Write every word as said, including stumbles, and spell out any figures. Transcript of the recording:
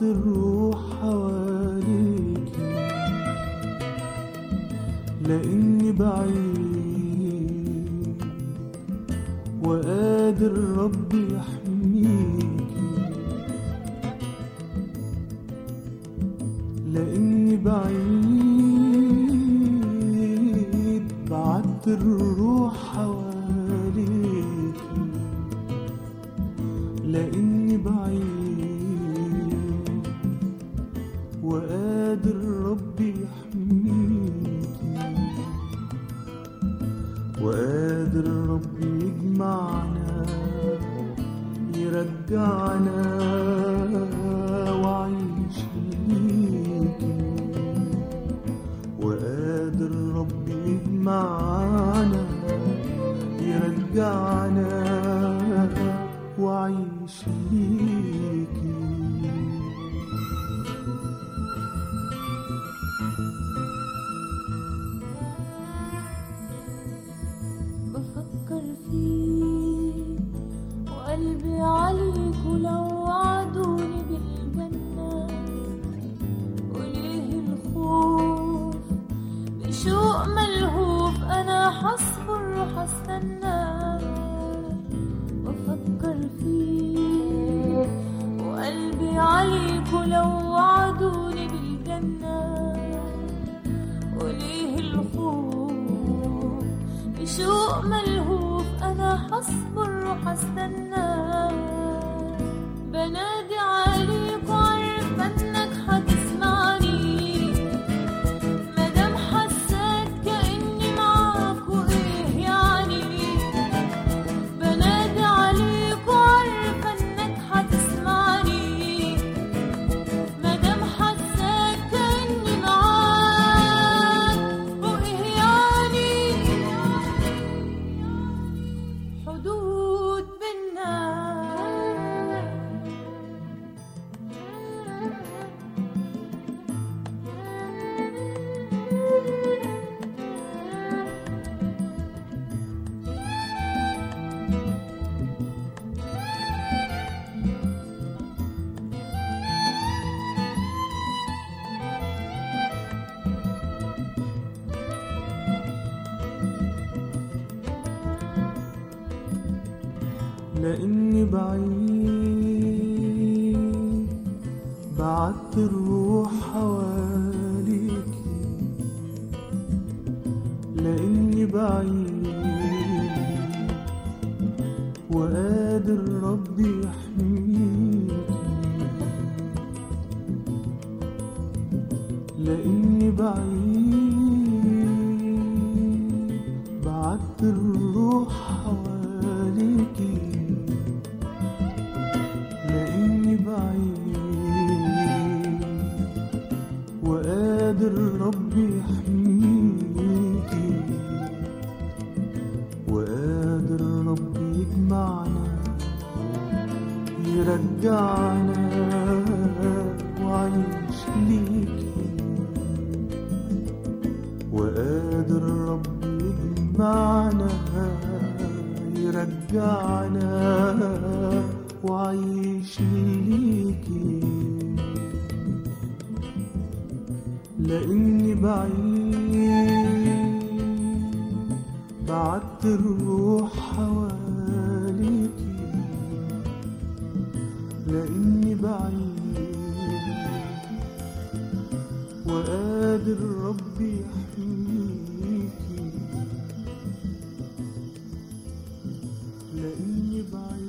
الروح حواليكي، لاني بعيد وقادر ربي يحميكي، لاني بعيد بعت الروح حواليكي، لاني بعيد وقادر ربي يحميكي، وقادر ربي يجمعنا يرجعنا وعيش ليكي، وقادر ربي يجمعنا يرجعنا وعيش ليكي. بفكر فيك وقلبي عليك، ولو وعدوني بالجنة وليه الخوف بشوق ملهوف، أنا حصبر وحستنى. بفكر فيك وقلبي عليك، ولو وعدوني بالجنة وليه الخوف بشوق ملهوف، أنا حصبر وحستنى. بنادي عليك وعارفة إنك حتسمعني، مادام حساك كأني معاك وإيه يعني. بنادي عليك وعارفة إنك حتسمعني، مادام حساك كأني معاك وإيه يعني. حدود بينا لاني بعيد بعت الروح حواليكي، لاني بعيد وقادر ربي يحميكي، لاني بعيد بعت الروح حواليكي، لاني بعيد وقادر ربي يحميكي، وقادر ربي يجمعنا يرجعنا وعيش ليكي، وقادر ربي يجمعنا يرجعنا وعيش ليكي، لاني بعيد بعت الروح حواليكي، لاني بعيد وقادر ربي يحميكي، لاني بعيد